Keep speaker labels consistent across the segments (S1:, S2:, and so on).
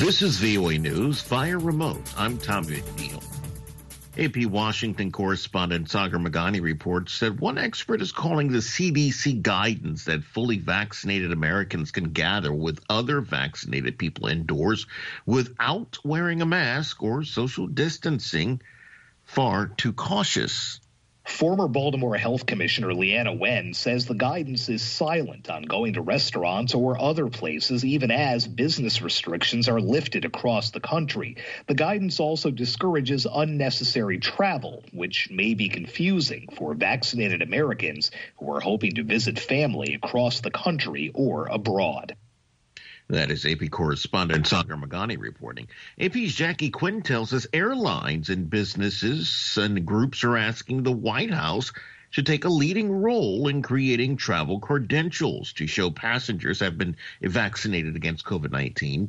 S1: This is VOA News via remote. I'm Tom McNeil. AP Washington correspondent Sagar Meghani reports that one expert is calling the CDC guidance that fully vaccinated Americans can gather with other vaccinated people indoors without wearing a mask or social distancing far too cautious.
S2: Former Baltimore Health Commissioner Leanna Wen says the guidance is silent on going to restaurants or other places, even as business restrictions are lifted across the country. The guidance also discourages unnecessary travel, which may be confusing for vaccinated Americans who are hoping to visit family across the country or abroad.
S1: That is AP correspondent Sagar Meghani reporting. AP's Jackie Quinn tells us airlines and businesses and groups are asking the White House to take a leading role in creating travel credentials to show passengers have been vaccinated against COVID-19.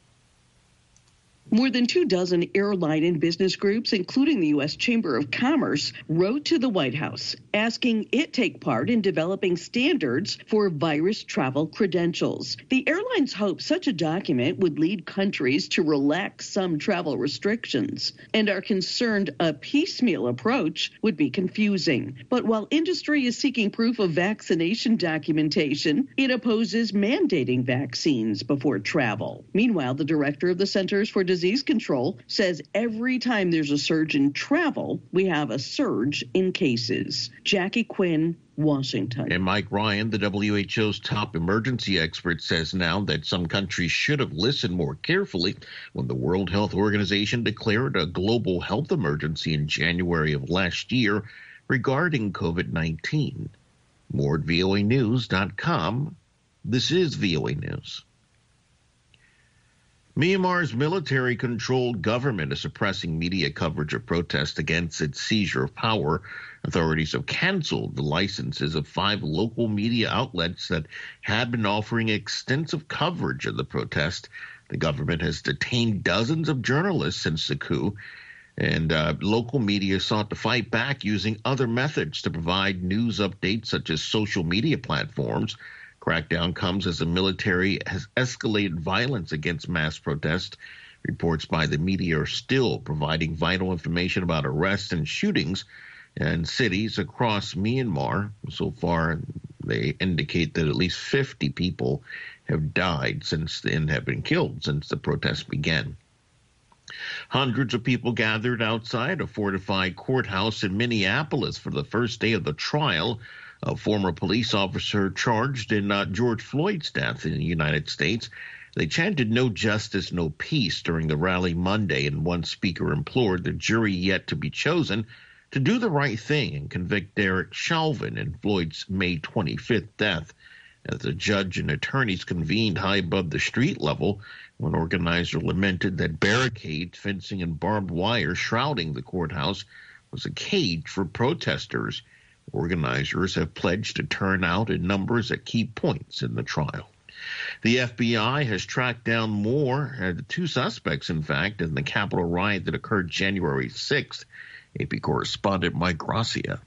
S3: More than 24 airline and business groups, including the U.S. Chamber of Commerce, wrote to the White House asking it take part in developing standards for virus travel credentials. The airlines hope such a document would lead countries to relax some travel restrictions and are concerned a piecemeal approach would be confusing. But while industry is seeking proof of vaccination documentation, it opposes mandating vaccines before travel. Meanwhile, the director of the Centers for Disease Control says every time there's a surge in travel, we have a surge in cases. Jackie Quinn, Washington.
S1: And Mike Ryan, the WHO's top emergency expert, says now that some countries should have listened more carefully when the World Health Organization declared a global health emergency in January of last year regarding COVID-19. More at voanews.com. This is VOA News. Myanmar's military-controlled government is suppressing media coverage of protests against its seizure of power. Authorities have canceled the licenses of 5 local media outlets that had been offering extensive coverage of the protest. The government has detained dozens of journalists since the coup, and local media sought to fight back using other methods to provide news updates such as social media platforms. Crackdown comes as the military has escalated violence against mass protests. Reports by the media are still providing vital information about arrests and shootings in cities across Myanmar. So far, they indicate that at least 50 people have died and have been killed since the protests began. Hundreds of people gathered outside a fortified courthouse in Minneapolis for the first day of the trial. A former police officer charged in George Floyd's death in the United States. They chanted "No justice, no peace" during the rally Monday, and one speaker implored the jury yet to be chosen to do the right thing and convict Derek Chauvin in Floyd's May 25th death. As the judge and attorneys convened high above the street level, one organizer lamented that barricades, fencing, and barbed wire shrouding the courthouse was a cage for protesters. Organizers have pledged to turn out in numbers at key points in the trial. The FBI has tracked down more, 2 suspects, in fact, in the Capitol riot that occurred January 6th. AP correspondent Mike Gracia.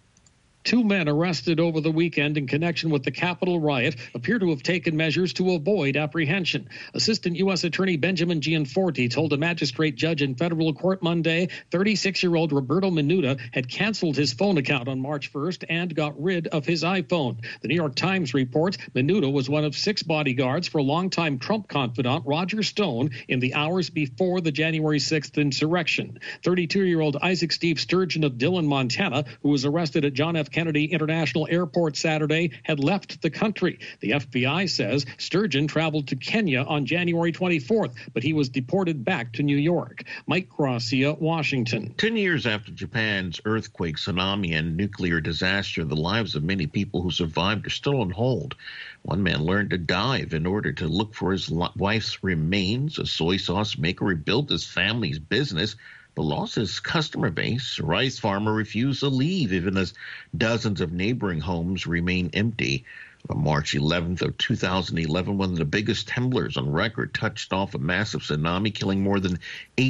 S4: 2 men arrested over the weekend in connection with the Capitol riot appear to have taken measures to avoid apprehension. Assistant U.S. Attorney Benjamin Gianforte told a magistrate judge in federal court Monday 36-year-old Roberto Minuta had canceled his phone account on March 1st and got rid of his iPhone. The New York Times reports Minuta was one of 6 bodyguards for longtime Trump confidant Roger Stone in the hours before the January 6th insurrection. 32-year-old Isaac Steve Sturgeon of Dillon, Montana, who was arrested at John F. Kennedy International Airport Saturday, had left the country. The FBI says Sturgeon traveled to Kenya on January 24th, but he was deported back to New York. Mike Gracia, Washington.
S1: 10 years after Japan's earthquake, tsunami, and nuclear disaster, the lives of many people who survived are still on hold. One man learned to dive in order to look for his wife's remains. A soy sauce maker rebuilt his family's business, but lost his customer base. A rice farmer refused to leave, even as dozens of neighboring homes remain empty. On March 11th of 2011, one of the biggest tremblers on record touched off a massive tsunami, killing more than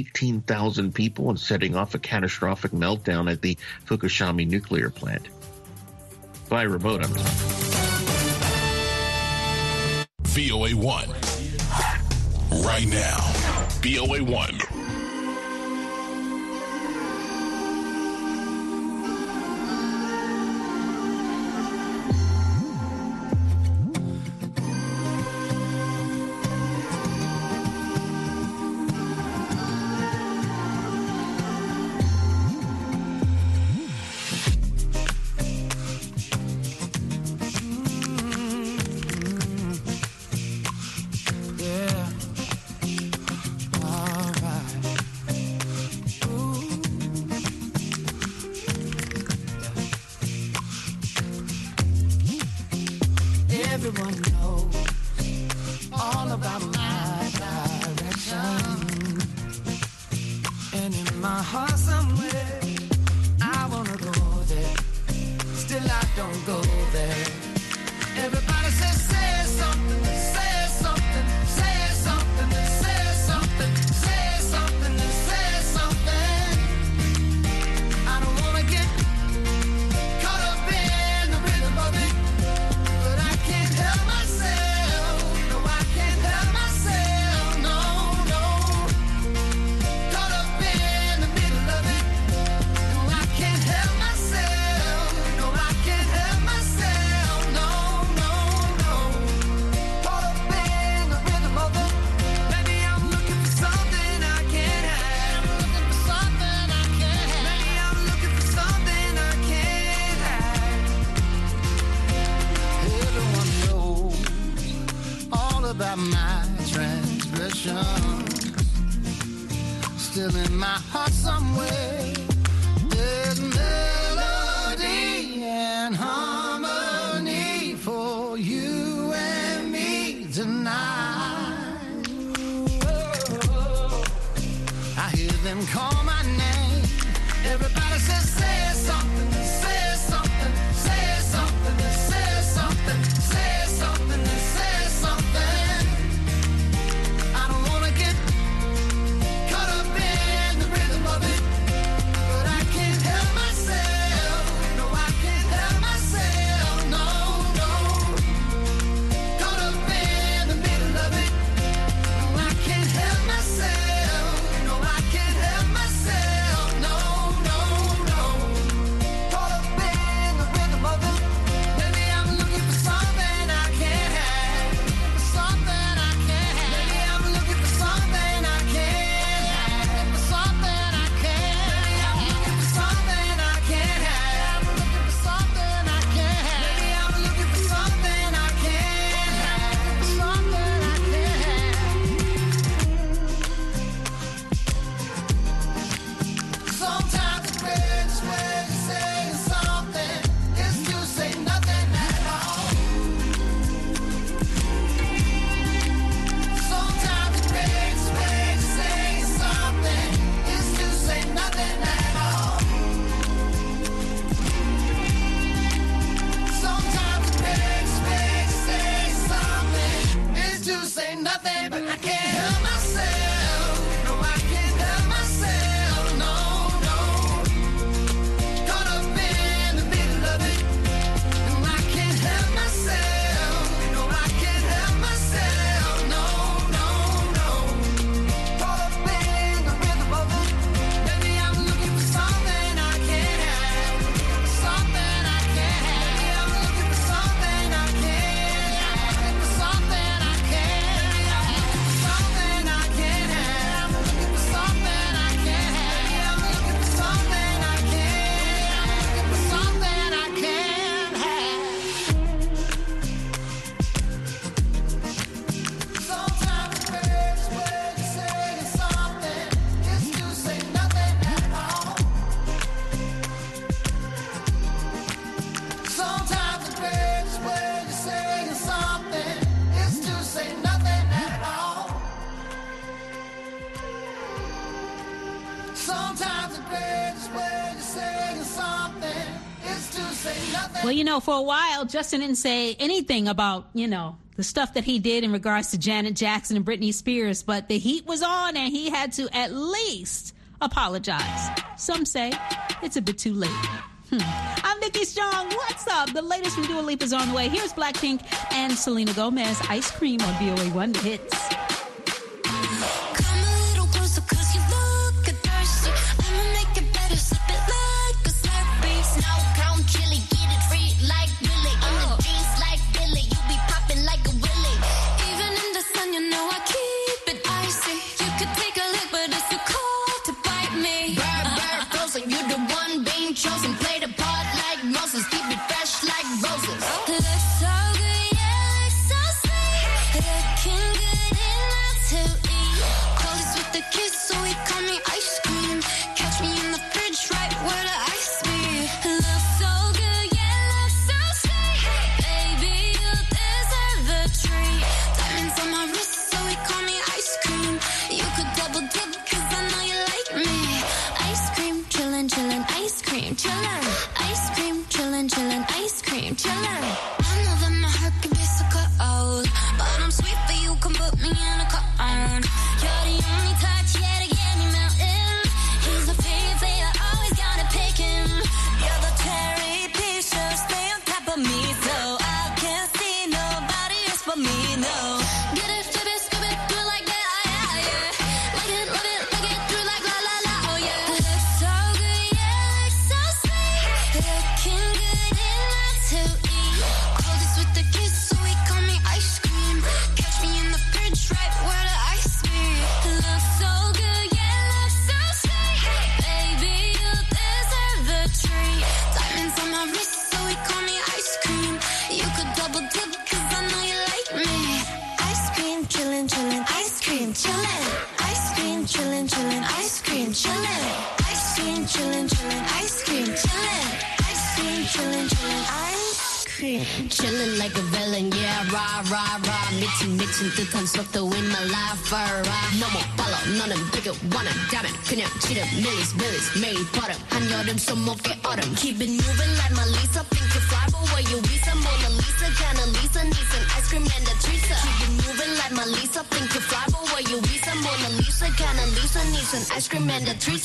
S1: 18,000 people and setting off a catastrophic meltdown at the Fukushima nuclear plant. By remote, I'm
S5: VOA1. Right now. VOA1.
S6: Everyone knows all about my direction, and in my heart somewhere I wanna go there, still I don't go there. Everybody says say something, say something, say something, say something, say something, say something. I don't wanna get caught up in the rhythm of it, but I can't help myself. No, I can't help myself. No, no. Caught up in the middle of it. No, I can't help myself. No, I can't help myself. No, no, no. Caught up in the rhythm of it. Maybe I'm looking for something I can't have. I'm looking for something I can't have. Maybe I'm looking for something I can't have. Everyone knows all about my transgressions. Still in my heart somewhere, there's melody and harmony for you and me tonight. Oh, I hear them call my name. Everybody says say something, say something, say something, say something, say something, say something. I don't wanna get caught up in the rhythm of it, but I can't help myself. No, I can't help myself. No, no. Caught up in the middle of it. No, I can't help myself. No, I can't help myself. No, no, no. Caught up in the rhythm of it. Maybe I'm looking for something I can't have. Something I can't have. Maybe I'm looking for something I can't have. Something I can't. Maybe I'm looking for something I can't have. Looking for something I can't have. Maybe I'm looking for something I can't have. Something I can't have. Sometimes the greatest way to say something is to say nothing at all. Sometimes the greatest way to say something is to say nothing at all. Sometimes the greatest way to say something is to say nothing, but I can't help myself. No, I can't help myself. No, no. Caught up in the middle of it. No, I can't help myself. No, I can't help myself. No, no, no. Caught up in the rhythm of it. Maybe I'm looking for something I can't have. Something I can't have. Maybe I'm looking for something I can't have. Something I can't have. Something I can't have. Looking for something I can't have. Maybe I'm looking for something I can't have. Something I can't have. Sometimes the greatest way to say something is to say nothing at all. Sometimes the greatest way to say something is to say nothing at all. Sometimes the greatest way to say something is to say nothing.
S7: Well, you know, for a while, Justin didn't say anything about, you know, the stuff that he did in regards to Janet Jackson and Britney Spears, but the heat was on and he had to at least apologize. Some say it's a bit too late. I'm Nikki Strong. What's up? The latest from Dua Lipa is on the way. Here's Blackpink and Selena Gomez, Ice Cream on VOA1 Hits.
S8: Come a little
S5: to eat. Coldest with the kiss, so he call me ice cream. Catch me in the fridge, right where the ice be. Looks so good, yeah, looks so sweet. Baby, you deserve a treat. Diamonds on my wrist, so he call me ice cream. You could double dip, cause I know you like me. Ice cream, chillin', chillin', ice cream, chillin'. Ice cream, chillin', chillin', ice cream, chillin'. I know that my heart can be so cold, but I'm sweet for you, come put me in a cone. You're the only touch, yeah, to get me melting. He's a favorite, always gotta pick him. You're the cherry picture, stay on top of me, so I can't see nobody else but me, no. Get it, flip it, scoop it, do it like that, yeah, yeah. Like it, love it, like it, do it like la la la, oh yeah. Looks so good, yeah, looks so sweet. Looking good, it looks to eat. Coldest with the kiss, so he call me ice cream. Catch me in the fridge, right where the ice be. Looks so good, yeah, looks so sweet. Baby, you deserve a treat. Diamonds on my wrist, so he call me ice cream. You could double dip, cause I know you like me. Ice cream, chillin', chillin', ice cream, chillin'. Ice cream, chillin', chillin', ice cream, chillin'. Ice cream, chillin', chillin', ice cream, chillin'. Ice cream, chillin', chillin', ice cream. Chillin' like a villain, yeah, rah, rah, rah. 미친 듯한 속도 in my life, 너무 빨라, 너는 되게 원한다면 그냥 지름, 밀리스, 매일 버릇. 한여름 손목에 얼음. Keep it moving like my Lisa. Think you fly, but where you Visa? Mona Lisa, kinda Lisa, needs an ice cream and a treat. Keep it moving like my Lisa. Think you fly, but where you Visa? Mona Lisa, kinda Lisa, needs an ice cream and a treat.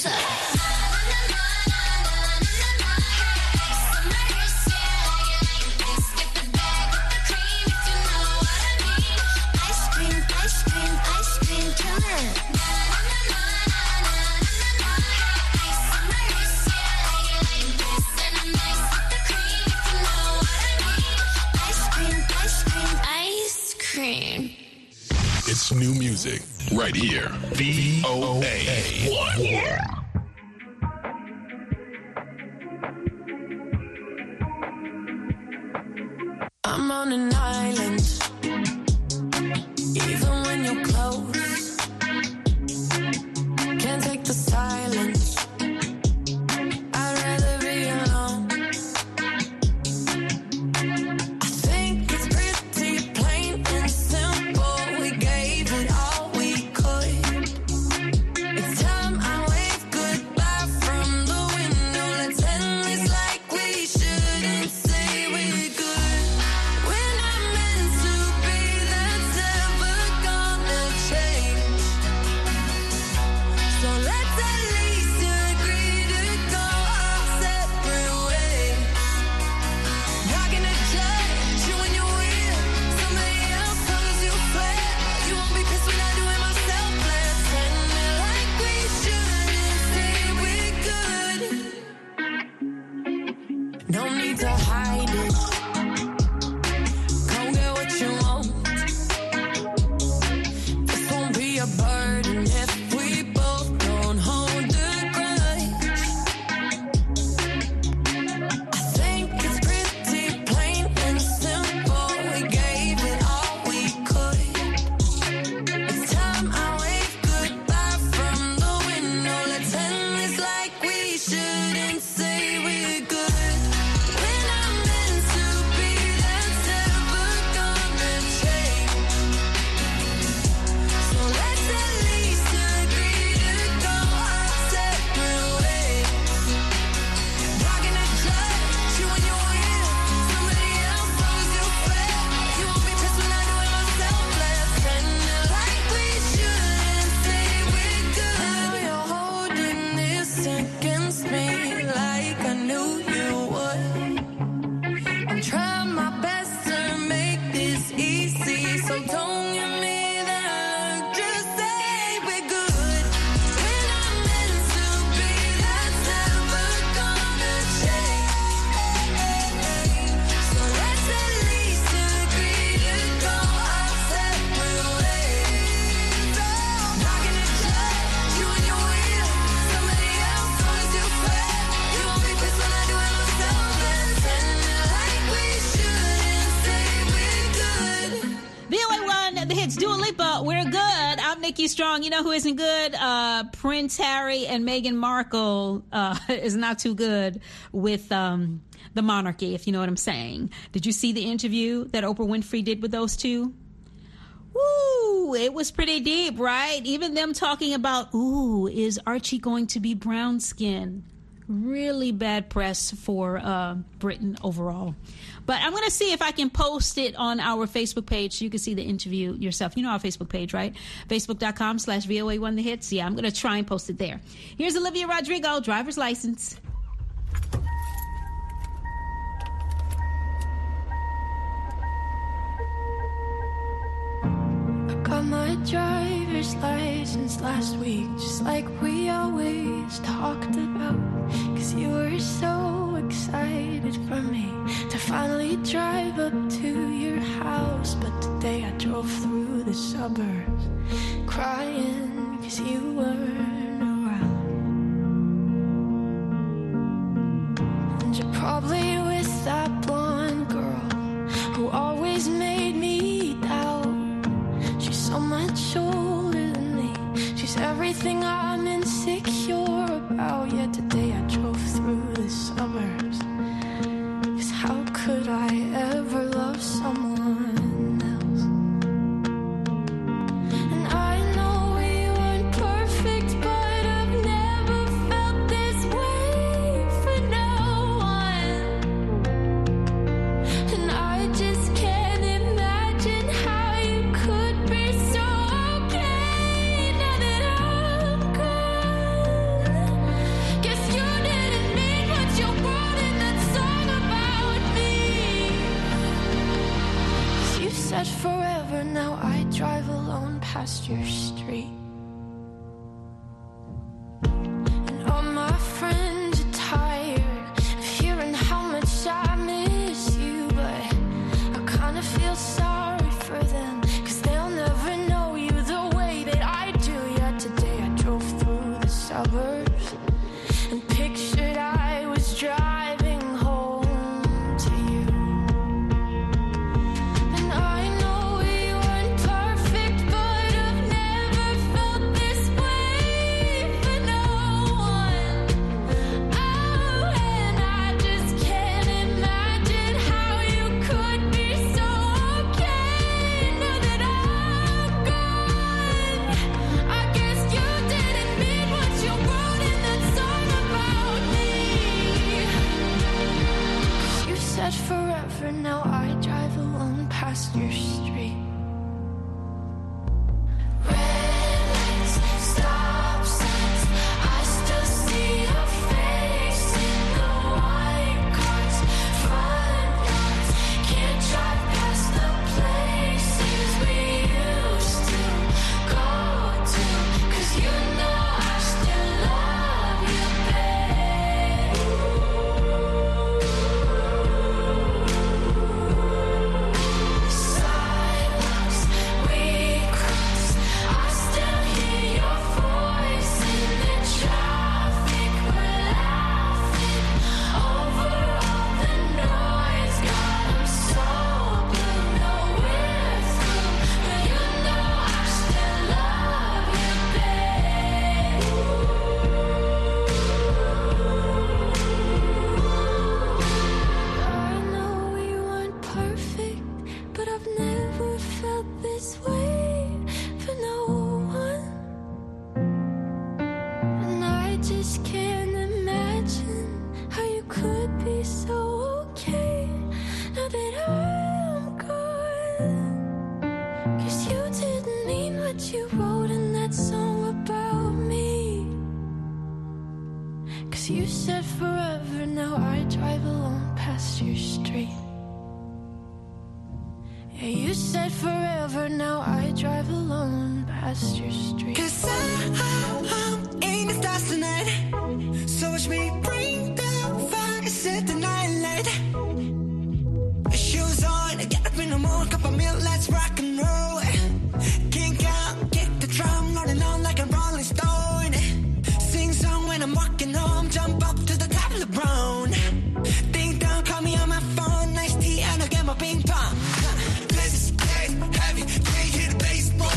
S8: It's new music right here. VOA 1.
S9: I'm on an island, even when you're close. Can't take the silence. I'd rather be alone. I think it's pretty plain and simple. We gave it all we could. It's time I wave goodbye from the window. Let's end this like we shouldn't say we're good. When I'm
S7: Dua Lipa, we're good. I'm Nikki Strong. You know who isn't good? Prince Harry and Meghan Markle is not too good with the monarchy, if you know what I'm saying. Did you see the interview that Oprah Winfrey did with those two? Woo, it was pretty deep, right? Even them talking about, is Archie going to be brown skin? Really bad press for Britain overall. But I'm going to see if I can post it on our Facebook page so you can see the interview yourself. You know our Facebook page, right? Facebook.com/VOA1 The Hits. Yeah, I'm going to try and post it there. Here's Olivia Rodrigo, Driver's License.
S10: Got my driver's license last week, just like we always talked about. 'Cause you were so excited for me to finally drive up to your house. But today I drove through the suburbs crying 'cause you weren't around. And you're probably with that blonde girl who always made me doubt. She's so much older than me. She's everything I'm insecure about. Yet today I drove through the suburbs. 'Cause how could I ever love someone else? And I know we weren't perfect, but I've never felt this way for no one. And I just can't imagine how you could be so okay now that I'm gone. Guess you didn't mean what you wrote in that song about me. 'Cause you said forever, now I drive alone past your street. And all my friends are tired of hearing how much I miss you. But I kinda feel sorry for them, 'cause they'll never know you the way that I do. Yet today I drove through the suburbs and pictured I was driving home to you. And I know we weren't perfect, but I've never felt this way for no one. Oh, and I just can't imagine how you could be so okay now that I'm gone. I guess you didn't mean what you wrote in that song about me. 'Cause you said forever, now I drive alone past your street. Red lights, stop signs, I still see your face in the white cars, front yards. Can't drive past the places we used to go to. 'Cause you know I still love you, babe. Sidewalks we cross, I still hear your voice in the traffic. We're laughing over all the noise. God, I'm so blue, no we're through. But you know I still love you, babe. I know we weren't perfect, but I've never felt this way for no one. And I just can't imagine how you could be so okay now that I'm gone. 'Cause you didn't mean what you wrote in that song about me. 'Cause you said forever, now I drive alone past your street. Yeah, you said forever, now I drive alone past your street.
S9: 'Cause I'm in the stars tonight. So watch me bring the fire, set the night light. Shoes on, get up in the morning, cup of milk, let's rock and roll. Kink out, kick the drum, rolling on like a rolling stone. Sing song when I'm walking home, jump up to the top of the brown. Ding dong, call me on my phone, nice tea, and I'll get my ping pong. Let's get heavy, can't hit the baseball.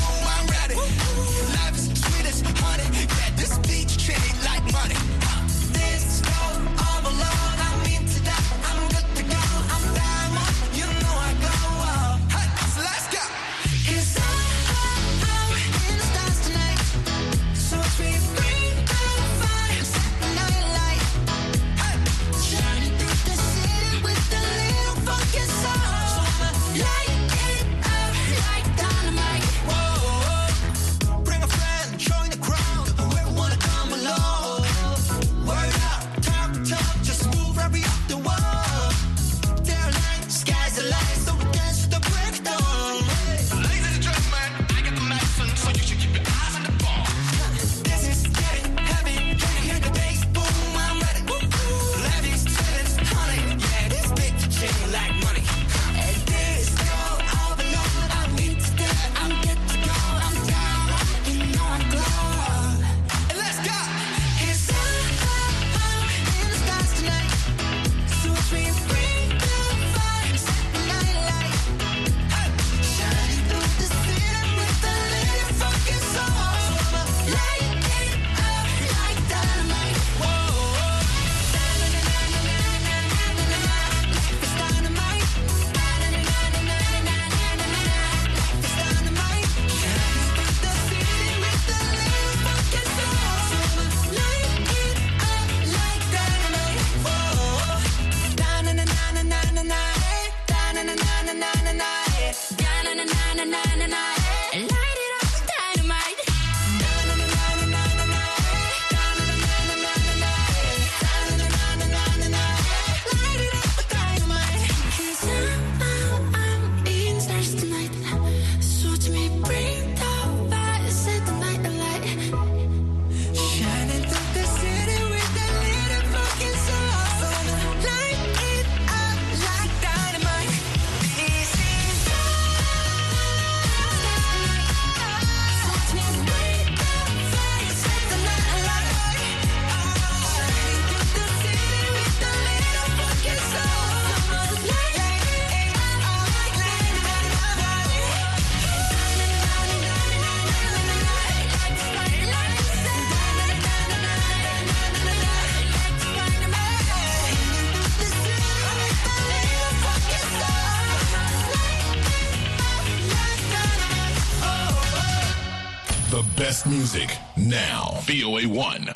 S8: The best music now. VOA1.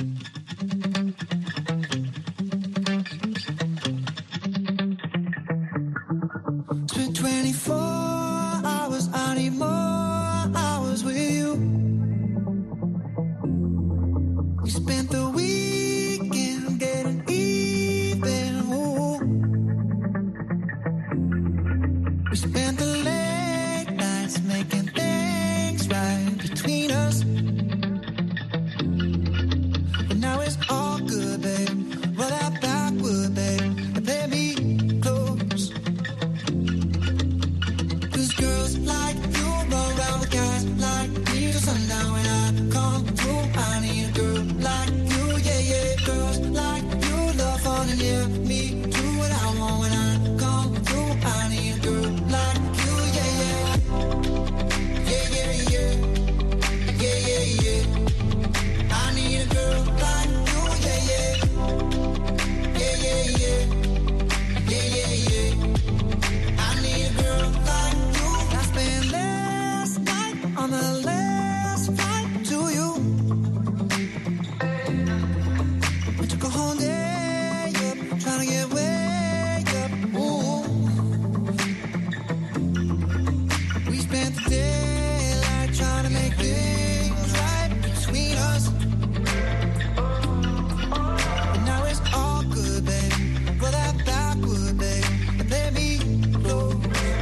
S6: Spent 24 hours, I need more hours with you. We spent the weekend getting even. Ooh. We spent the late nights making things right between us. But now it's all good, babe. Roll that backward, babe, and play me close. 'Cause girls like you run around with guys like me till sundown. When I come through, I need a girl like you, yeah, yeah. Girls like you love fun and yeah, me do what I want. When I come through, I need a girl like you, yeah, yeah. Yeah, yeah, yeah. Yeah, yeah, yeah. I need a girl like you, yeah, yeah. Yeah, yeah, yeah. Yeah, yeah, yeah. I need a girl like you. I spent last night on the last flight to you. We took a whole day up, trying to get way up. Ooh. We spent the daylight trying to make things right between us. But now it's all good, babe. Roll that backward, babe, and let me close.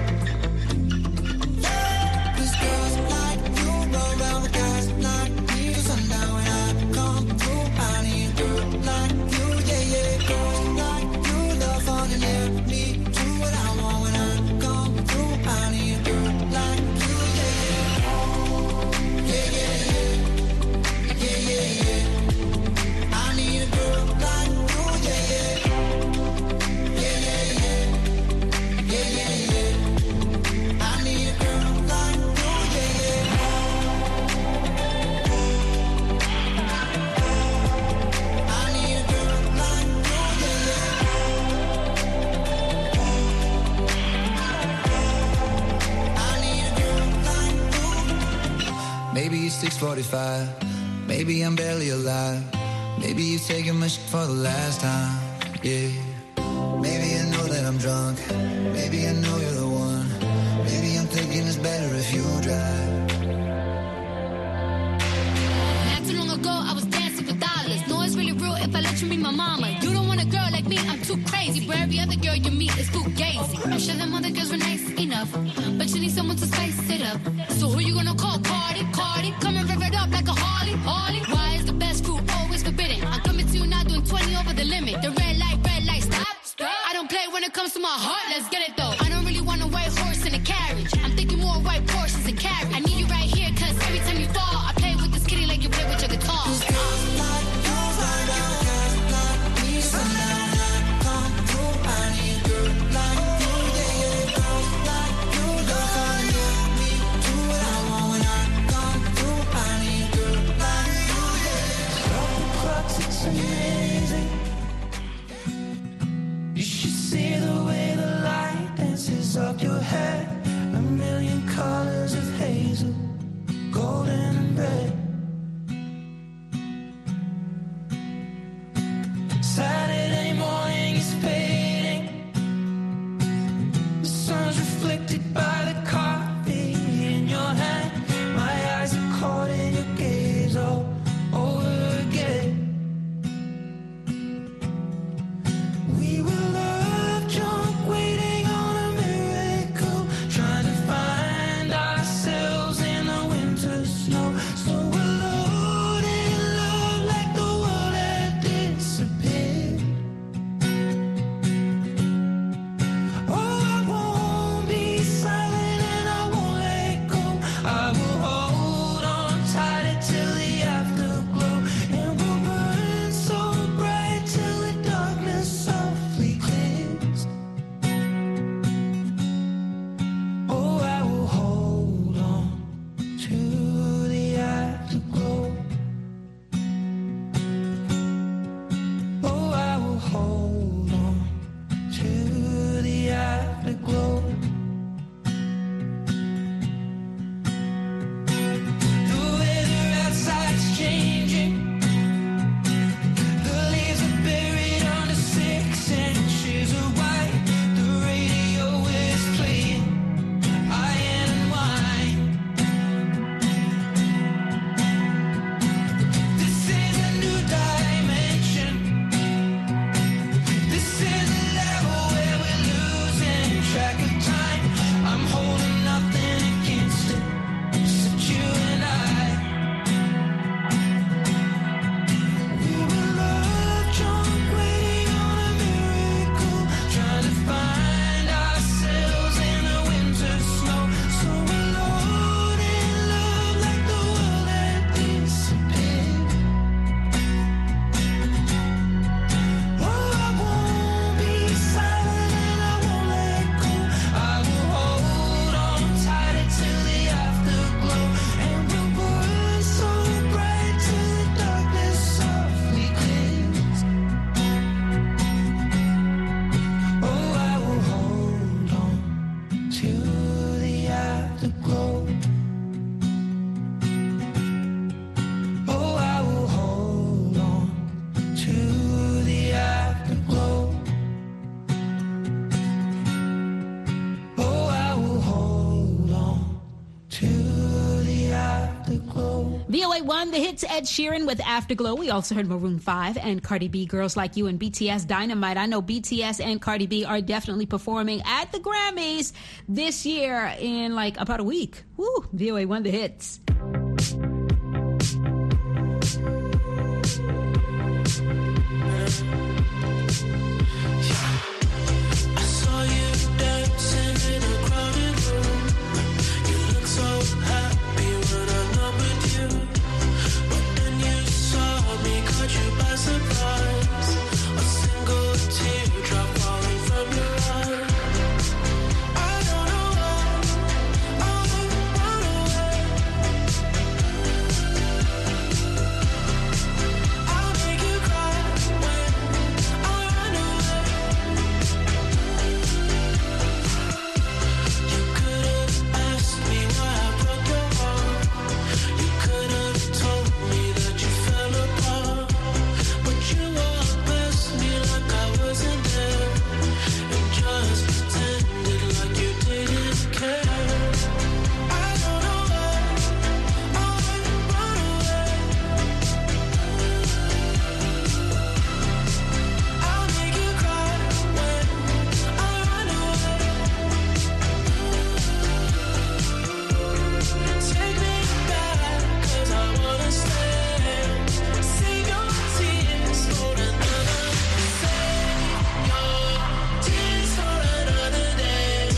S6: 'Cause girls like you run around with guys like me till sundown. When I come through, I need a girl like you, yeah, yeah. Girls like you love fun and yeah, me do what I want. When I come through, I need a girl like you, yeah, yeah. Yeah, yeah, yeah. Yeah, yeah, yeah. I need a girl like you, yeah, yeah. Yeah, yeah, yeah. Yeah, yeah, yeah. I need a girl like you, yeah, yeah. I need a girl like you, yeah, yeah. I need a girl like you. Maybe it's 6:45. Maybe I'm barely alive. Maybe you're taking my shit for the last time. Yeah. Maybe I know that I'm drunk. Maybe I know you're the one. Maybe I'm thinking it's better if you drive.
S5: Not too long ago, I was dancing for dollars. No, it's really real if I let you meet my mama. You don't want a girl like me, I'm too crazy. Where every other girl you meet is too gazy. I'm sure them other girls were nice enough, but you need someone to spice it up. So who you gonna call? Cardi, Cardi. Come and rev it up like a Harley, Harley. Why is the best crew always forbidden? I'm coming to you now doing 20 over the limit. The red light, stop, stop. I don't play when it comes to my heart, let's get it though. I don't really want a white horse in a carriage. I'm thinking more white Porsches and carriage. I need you right here, cause every time you fall, I play with this kitty like you play with your guitar.
S6: You should see the way the light dances up your head. A million colors of hazel, golden and red. Saturday morning is fading. The sun's reflected by the coffee in your hand. My eyes are caught in your gaze all over again. We were love drunk, waiting on a miracle, trying to find ourselves in the winter snow. So alone in love, like the world had disappeared. Oh, I won't be silent and I won't let go. I will hold on tight till the afterglow, and we'll burn so bright till the darkness softly clears. Oh, I will hold on to the
S7: VOA1, the hits, Ed Sheeran with Afterglow. We also heard Maroon 5 and Cardi B, Girls Like You, and BTS Dynamite. I know BTS and Cardi B are definitely performing at the Grammys this year in like about a week. Woo, VOA1, the hits.
S11: I saw you dancing in a crowded room. You look so happy when I'm not with you. But then you saw me, caught you by surprise. A single teardrop falling from your eye. I don't know why I run away. I'll make you cry when I run away. You could have asked me why I broke your heart. You could have told me that you fell apart. But you walked past me like I wasn't there, and just pretended like you didn't care. I don't know why I run away. I'll make you cry when I run away. Take me back, 'cause I wanna stay. Save your tears for another. Save your tears for another day.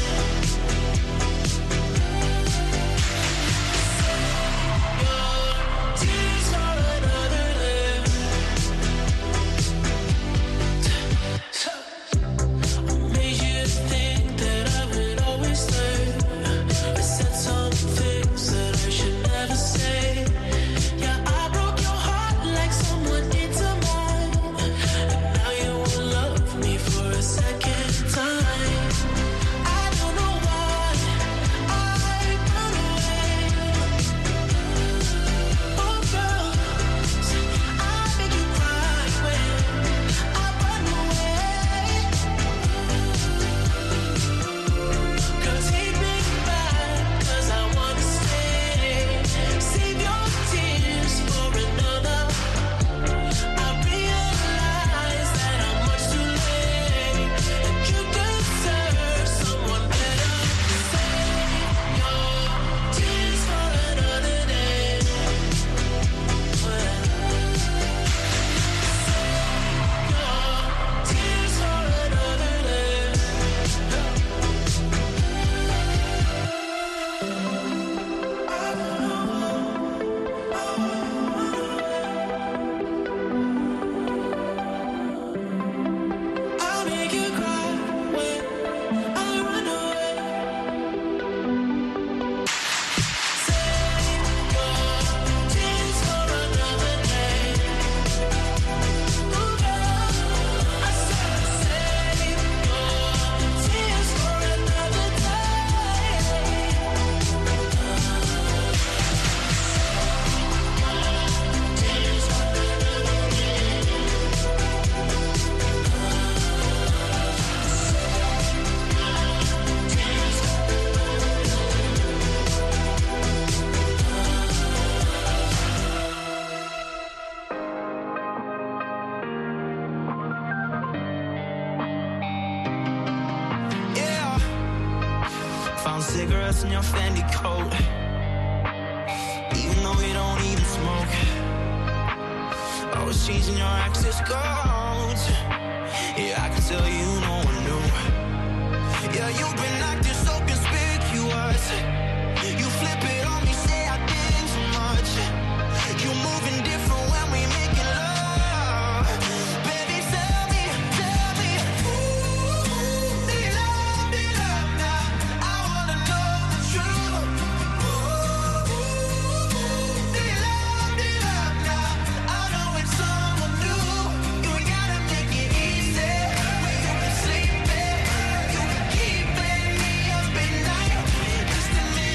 S11: Save your tears for another day. I made you think that I would always stay. I said some things that I should never say. Yeah, I broke your heart like someone did to mine. And now you will love me for a second time. I don't know why I run away. Oh girls, I make you cry when I run away. Girl, take me back, 'cause I wanna stay. Save your tears for another. I realize that I'm much too late, and you deserve someone better. Save your tears for another day. Save your tears for another day. I'll make you cry when I run away. Save your tears for another day. Ooh, girl, I said save your tears for another day. Yeah, found cigarettes in your Fendi coat, even though you don't even smoke. Always changing your access codes. Yeah, I can tell you no one knew. Yeah, you've been acting so conspicuous. You flip it on me, say I did too much. You moving different when we making love. Baby, tell me, ooh, do you love me now? I wanna know the truth. Ooh, do you love me now? I know it's someone new. You ain't gotta make it easy. When you been sleeping, you been keeping me up at night. Just admit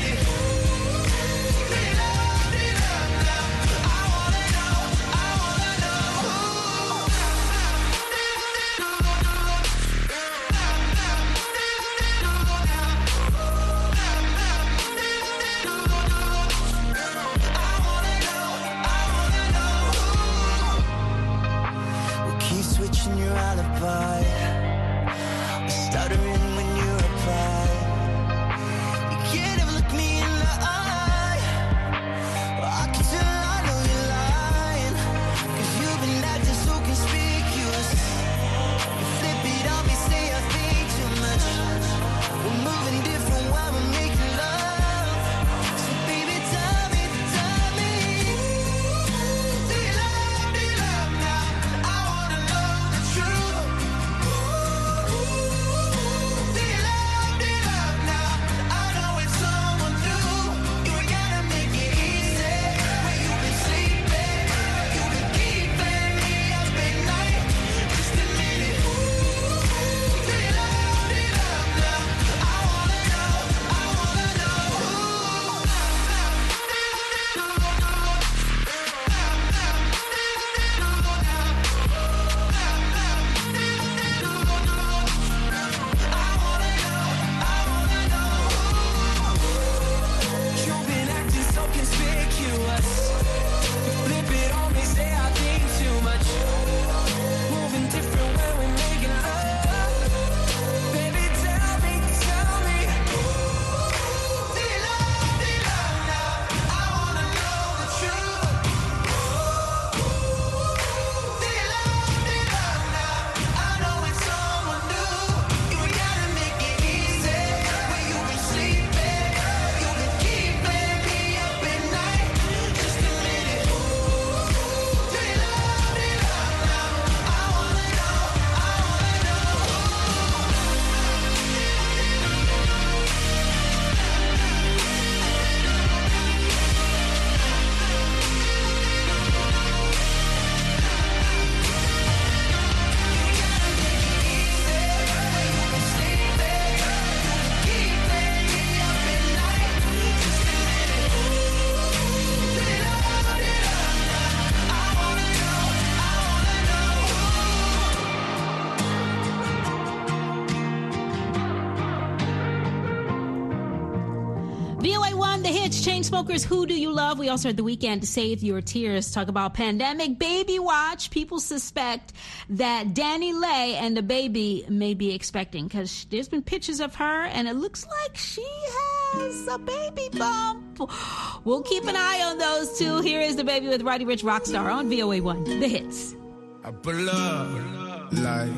S7: Chainsmokers, Who Do You Love? We also heard The Weeknd, To Save Your Tears. Talk about pandemic baby watch. People suspect that Danny Lay and the baby may be expecting, because there's been pictures of her and it looks like she has a baby bump. We'll keep an eye on those two. Here is the baby with Roddy Ricch, Rockstar on VOA1, The Hits.
S12: I pull up, like,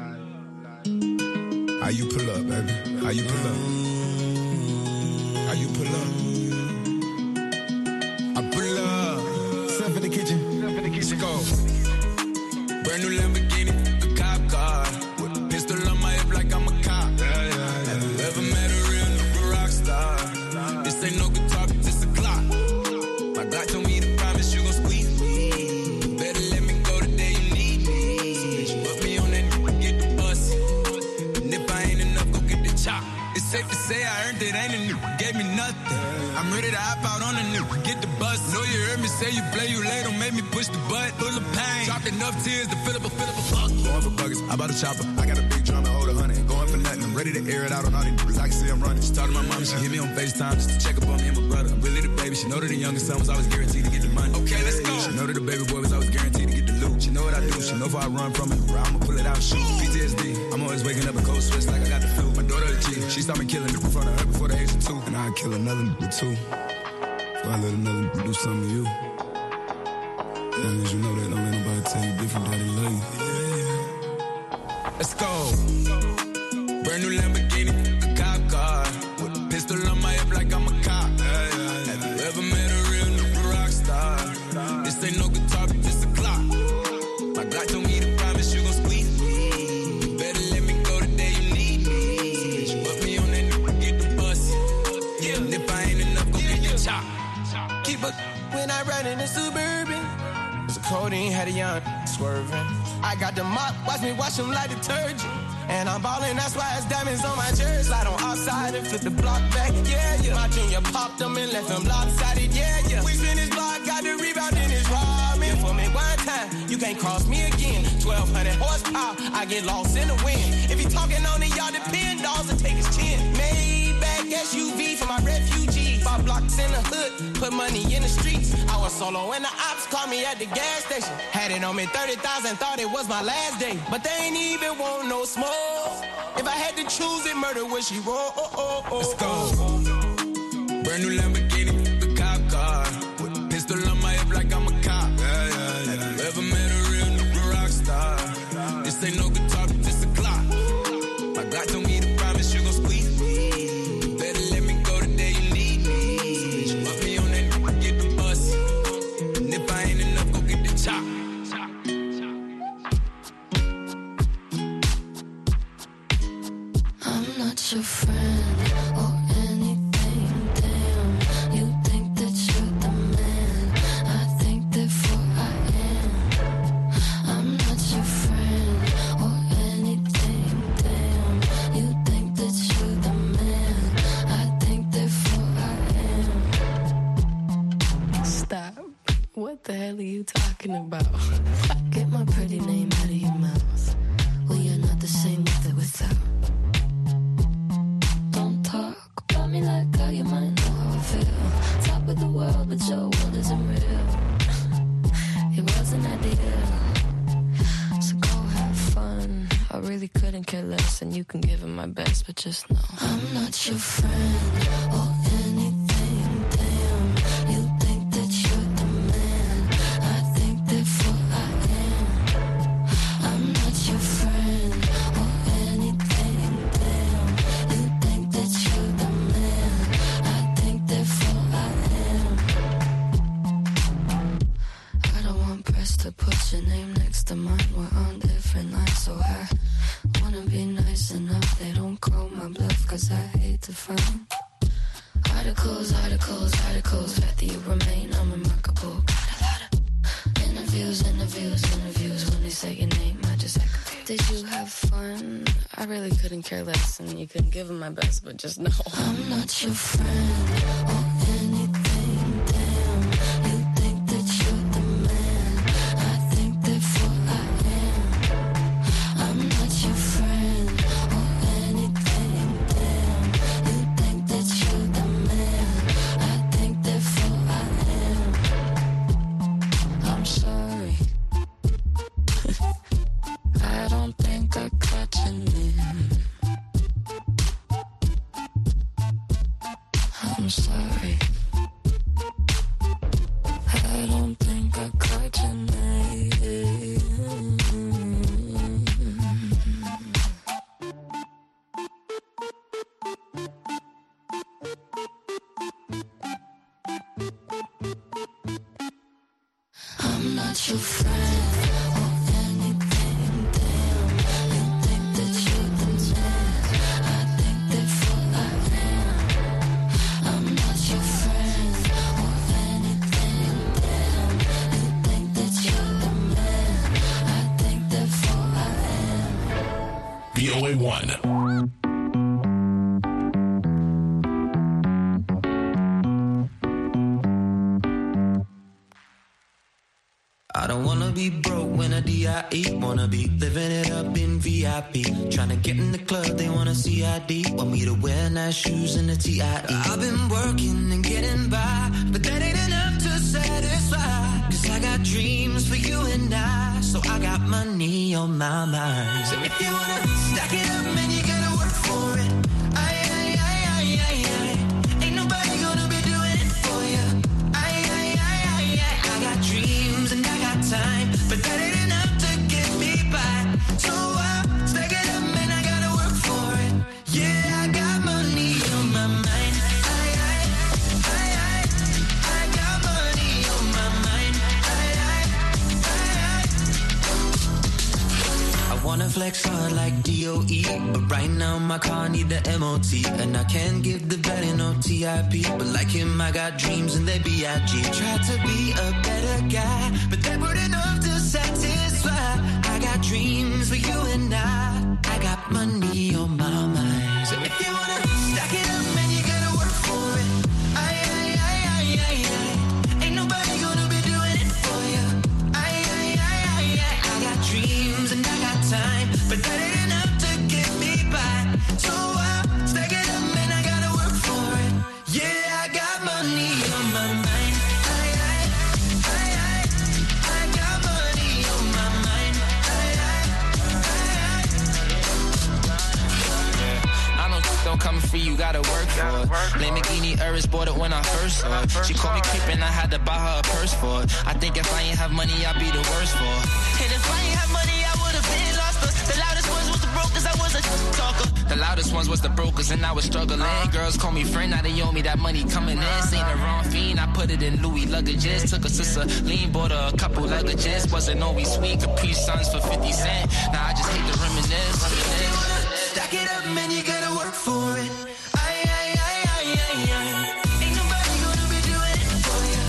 S12: how you pull up, baby? How you pull up? How you pull up? I pull up. Stuff in the kitchen. Let's go. Brand new Lamborghini, a cop car. With a pistol on my hip like I'm a cop. Have you ever met a real nigga rock star? This ain't no guitar, but this a clock. My God told me to promise you gon' squeeze me. Better let me go the day you need me. So bitch, put me on that nigga, get the bus. And if I ain't enough, go get the chop. It's safe to say I earned it, ain't a nigga gave me nothing. I'm ready to hop out on a nigga, get the bus. Know you heard me say you play, you late, don't make me push the butt. Full of pain, dropped enough tears to fill up a fuck. Going for buggers, I bought a chopper. I got a big drum and hold 100. Going for nothing, I'm ready to air it out on all these niggas. I can see I'm running. She talked to my mom, she hit me on FaceTime just to check up on me and my brother. I'm really the baby, she know that the youngest son was always guaranteed to get the money. Okay, let's go. She know that the baby boy was always guaranteed to get the loot. She know what I do, she know if I run from it, I'ma pull it out, shoot. PTSD, I'm always waking up a cold sweats like I got the flu. My daughter the G, she saw me killing in front of her before the age of 2. And I'd kill another nigga too. Before I let another nigga do something to you. As long as you know that, don't let nobody tell you different, daddy love you. Let's go. Brand new Lamborghini, a cop car. With a pistol on my hip like I'm a cop. Have you ever met a real nigga rock star? This ain't no guitar, but this a clock. My God told me to promise you gon' squeeze me. Better let me go the day you need me. So bitch, put me on that nigga, get the bus. And if I ain't enough, go get the chop. Keep up when I ride in the Suburban. The codeine had a young swerving. I got the mop, watch me wash them like detergent. And I'm ballin', that's why it's diamonds on my jersey. Slide on outside and flip the block back, yeah. My junior popped them and left them lopsided, yeah. We spin his block, got the rebound in his ramen. For me one time, you can't cross me again. 1,200 horsepower, I get lost in the wind. If he talking on it, y'all depend, dolls and take his chin. Maybach SUV for my refugee. 5 blocks in the hood, put money in the streets. I was solo and the ops called me at the gas station. Had it on me 30,000, thought it was my last day. But they ain't even want no smoke. If I had to choose it, murder would she roll? Let's go. Brand new Lamborghini, the cop car. With a pistol on my hip like I'm a cop. Have you ever met a real nigga rock star? This ain't no guitar, but this a clock. My God told me to promise you gon' squeeze me. Better let me go the day you need me. So bitch, put me on that nigga, get the bus. And if I ain't enough, go get the chop.
S10: I'm not your friend or anything, damn. You think that you're the man, I think therefore I am. I'm not your friend or anything, damn. You think that you're the man, I think therefore I am. Stop. What the hell are you talking about? Get my pretty name out of your mouth. We are not the same with or without. Don't talk about me like how you might know how I feel. Top of the world, but your world isn't real. It wasn't ideal. So go have fun. I really couldn't care less, and you can give it my best, but just know I'm not your friend or anything, damn. You think that you're the man, I think therefore I am. I'm not your friend or anything, damn. You think that you're the man, I think therefore I am. I don't want press to put your name next to mine. We're on different lines, so I wanna be nice enough. They don't call my bluff, cause I hate to find articles, rather you remain unremarkable. Got a lot of interviews. When they say your name, I just act confused. Did you have fun? I really couldn't care less, and you couldn't give them my best, but just know I'm not your friend or anything, damn. You think that you're the man, I think therefore I am. I'm not your friend or anything, damn. You think that you're the man, I think
S5: not your friend or anything. Damn, you think that you're the man. I think therefore I am. I'm not your friend or anything. Damn, you think that you're the man. I think therefore I am.
S8: VOA1.
S13: I don't wanna be broke when I DIE. Wanna be living it up in VIP. Tryna get in the club, they wanna see ID. Want me to wear nice shoes and a TIE. I've been working and getting by, but that ain't enough to satisfy. Cause I got dreams for you and I, so I got money on my mind. So if you wanna stack it up, man, you gotta work for it. Ain't nobody gonna be doing it for you. I got dreams and I got time, but that ain't enough to get me by. So I stack it up, man, I gotta work for it. Yeah, I got money on my mind. I got money on my mind. I wanna flex hard like DOE, but right now my car need the MOT, and I can't give the belly no TIP. But like him, I got dreams and they B.I.G. Tried to be a better guy, but that weren't enough to satisfy. I got dreams for you and I got money on my mind. So if you wanna stack it up, man, you gotta work for it. Ain't nobody gonna be doing it for you. I got dreams and I got time, but that ain't enough to get me by. So I stack it up, man, I gotta work for it. Yeah, I got money on my mind. I got money on my mind.
S14: I know don't come free, you gotta work for it. Lamborghini Urus bought it when I first saw it. She called me creepin', I had to buy her a purse for it. I think if I ain't have money, I'd be the worst for it. And if I ain't have money, I would've been lost. The loudest ones was the brokers, I was a talker. The loudest ones was the brokers, and I was struggling. Girls call me friend, now they owe me that money coming in. Ain't the wrong fiend, I put it in Louis luggages. Took a sister lean, bought her a couple luggages. Wasn't always sweet, Capri Suns for 50 cents. Now I just hate to reminisce.
S13: Stack it up, man, you gotta work for it. Ain't nobody gonna be doing it for you.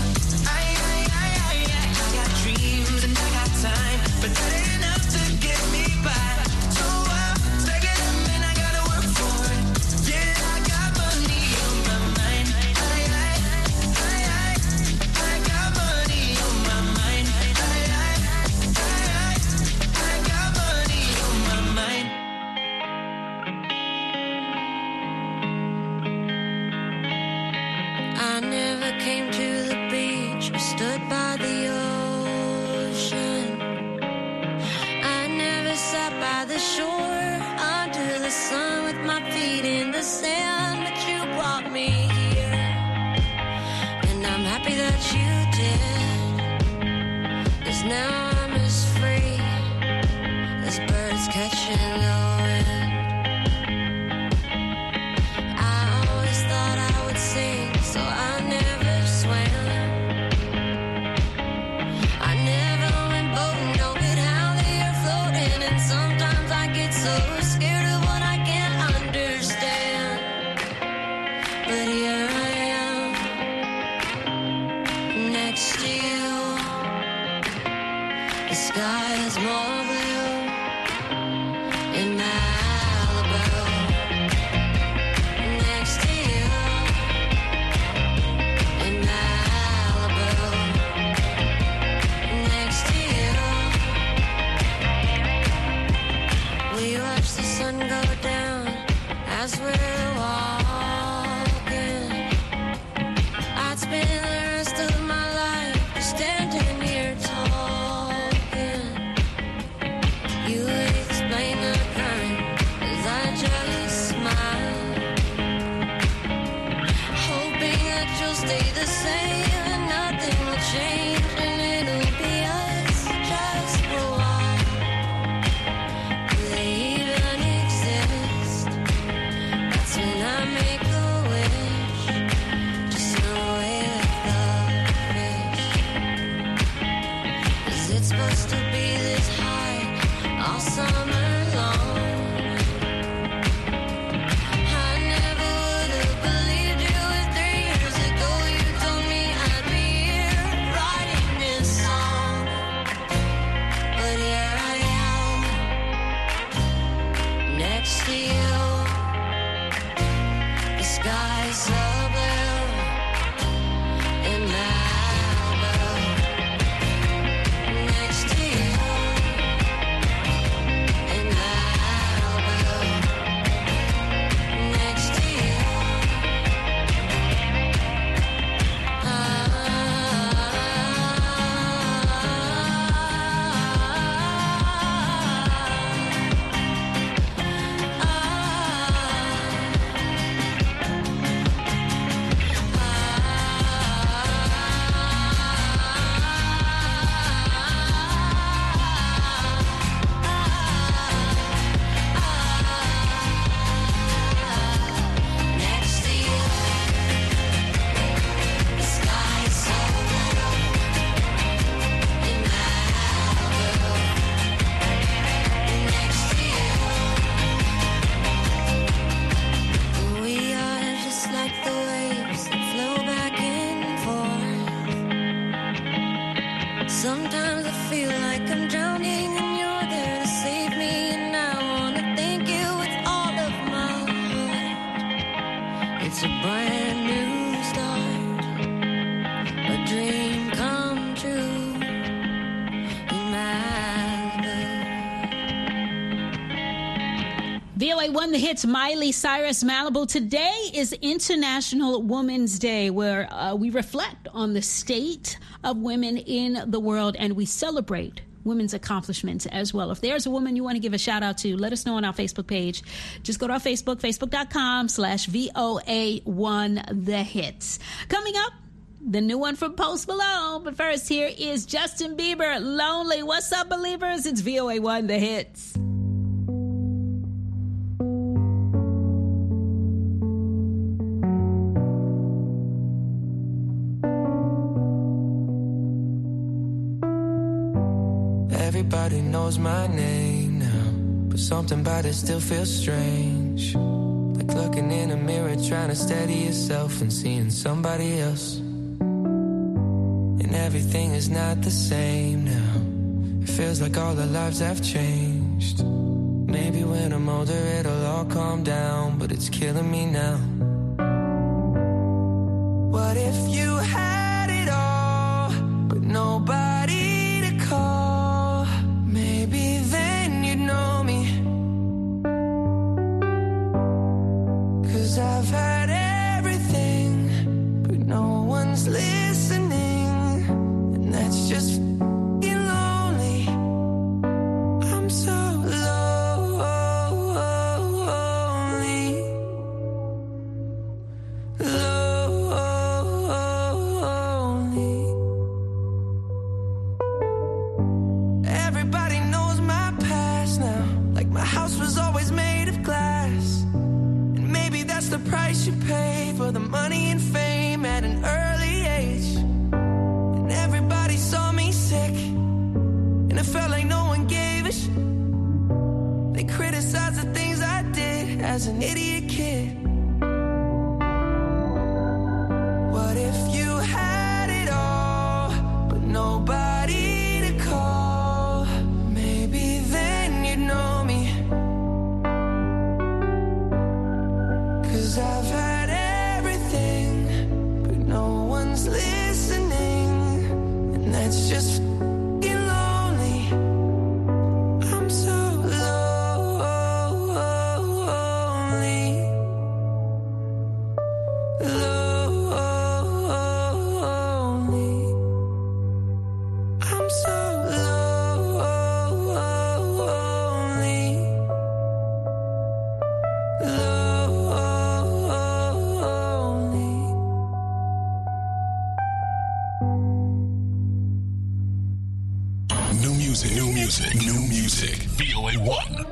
S13: I got dreams and I got time, but that ain't enough to get me by. So I stack it up, man, I gotta work for it. Yeah, I got money on my mind. I got money on my mind. I got money on my mind.
S5: I never came to the beach or stood by the ocean. I never sat by the shore under the sun with my feet in the sand, but you brought me here, and I'm happy that you did, 'cause now I'm as free as birds catching the wind. I always thought I would sing, so I never swam. I never went boating, don't get how they are floating, and sometimes I get so scared of what I can't understand. But here I am, next to you. The sky is more blue in Malibu. Next to you in Malibu. Next to you. We watch the sun go down as we're walking. I'd spend the rest of my life standing here talking. You explain the current us to be this high all summer long. I never would have believed you if 3 years ago you told me I'd be here writing this song. But here I am, next to you. The sky's so blue in Malibu. Next to you in Malibu. Next to you. Next to you, the sky's so blue in Malibu. Next to you, we are just like the waves that flow back and forth. Sometimes I feel like I'm drowning and you're there to save me, and I wanna thank you with all of my heart. It's a brand new start, a dream come true in Malibu.
S7: VOA One The Hits, Miley Cyrus, Malibu. Today is International Women's Day, where we reflect on the state of women in the world, and we celebrate women's accomplishments as well. If there's a woman you want to give a shout out to, let us know on our Facebook page. Just go to our Facebook, facebook.com/VOA1 The Hits. Coming up, the new one from Post Malone. But first, here is Justin Bieber, Lonely. What's up, believers? It's VOA One The Hits.
S13: Everybody knows my name now, but something about it still feels strange. Like looking in a mirror, trying to steady yourself and seeing somebody else. And everything is not the same now. It feels like all our lives have changed. Maybe when I'm older it'll all calm down, but it's killing me now. What if you had it all, but nobody to call? Maybe then you'd know me. 'Cause I've had everything, but no one's listening. And that's just f***ing lonely. I'm so lonely. Lonely. Everybody knows my past now. Like my house was always made of glass. And maybe that's the price you pay for the money and fame at an early age. And everybody saw me sick, and it felt like no one gave a shit. They criticized the things I did as an idiot kid. What if you had it all, but nobody to call? Maybe then you'd know me. 'Cause I've had everything, but no one's listening. And that's just f***ing lonely. I'm so lonely. Lonely. I'm so lonely. Lonely.
S8: New music, new music, new music. VOA 1.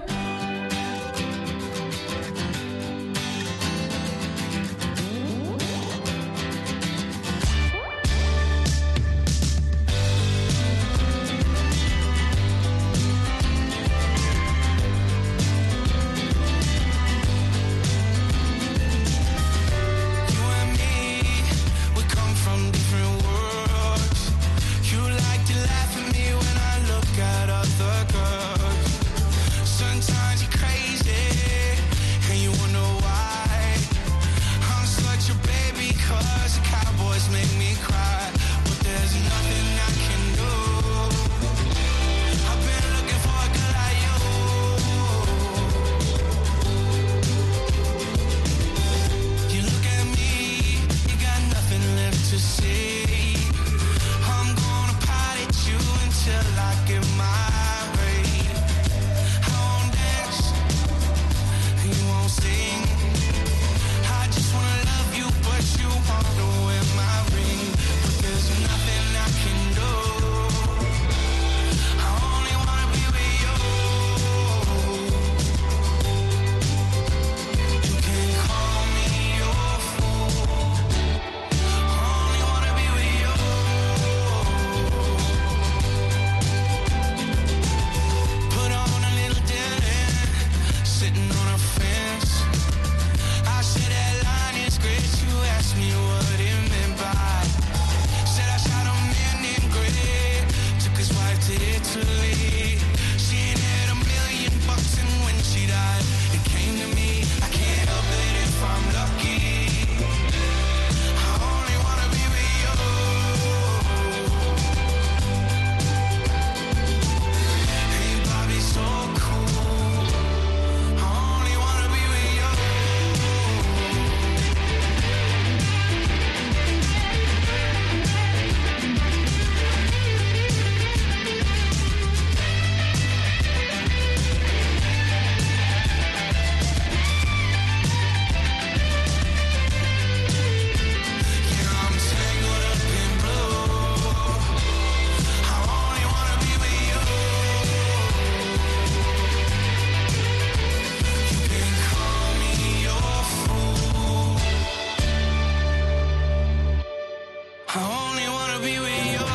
S12: mentally. She ain't had $1 million, and when she died, it came to me. I can't help it if I'm lucky. I only wanna be with you. Hey, Bobby, so cool. I only wanna be with you. I only wanna be with you.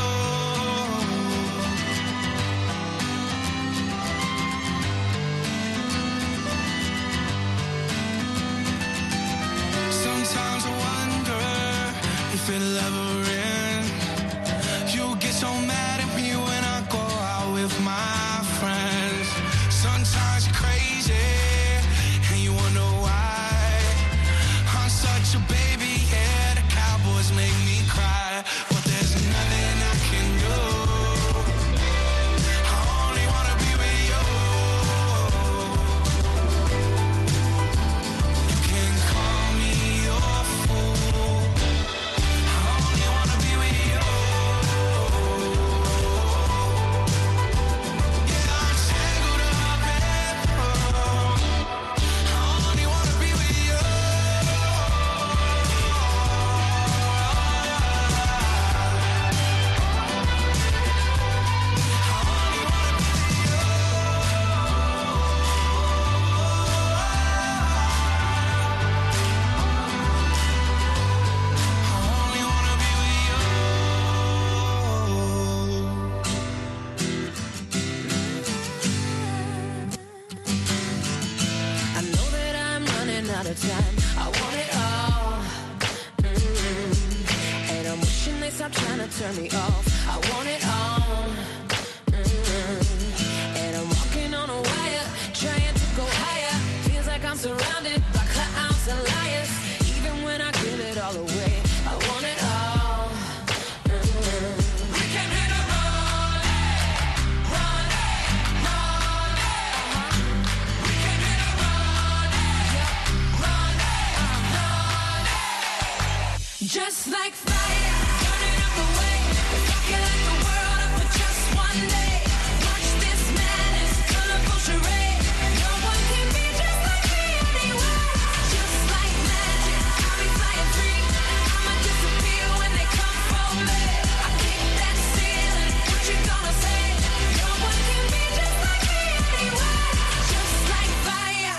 S12: Sometimes I wonder if it'll ever end. You get so mad at me when I go out with my friends. Sometimes you're crazy and you wonder why. I'm such a baby, yeah, the Cowboys make me cry. But there's nothing I can do. I only wanna be with you. You can call me your fool. I only wanna be with you. Yeah, I'm tangled up in love. I only wanna be with you.
S9: I know that I'm running out of time. I want it all. And I'm wishing they stop trying to turn me off. I want it all. And I'm walking on a wire, trying to go higher. Feels like I'm surrounded by clowns and liars. Even when I give it all away, I want it all. We came here to run it, run it, run it. We came here to run it, run it, run it. Just like fire, burning up the way. Rocking like the world up for just one day. Watch this madness, colorful charade. No one can be just like me anyway. Just like magic, I'll be flying free. I'ma disappear when they come for me. I kick that ceiling, what you gonna say? No one can be just like me anyway. Just like fire.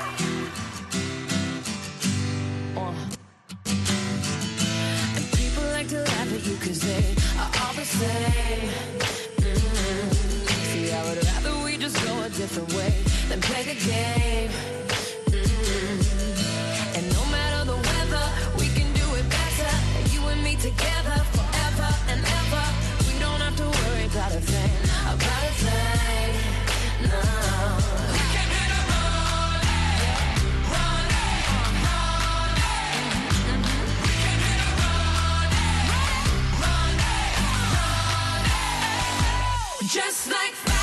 S9: And people like to laugh at you 'cause they are all the same. See, I would rather we just go a different way than play the game. And no matter the weather, we can do it better. You and me together forever and ever. We don't have to worry about a thing, about a thing. No. We came here to run it, run it, run it. We came here to run it, run it, run it. Just like fire.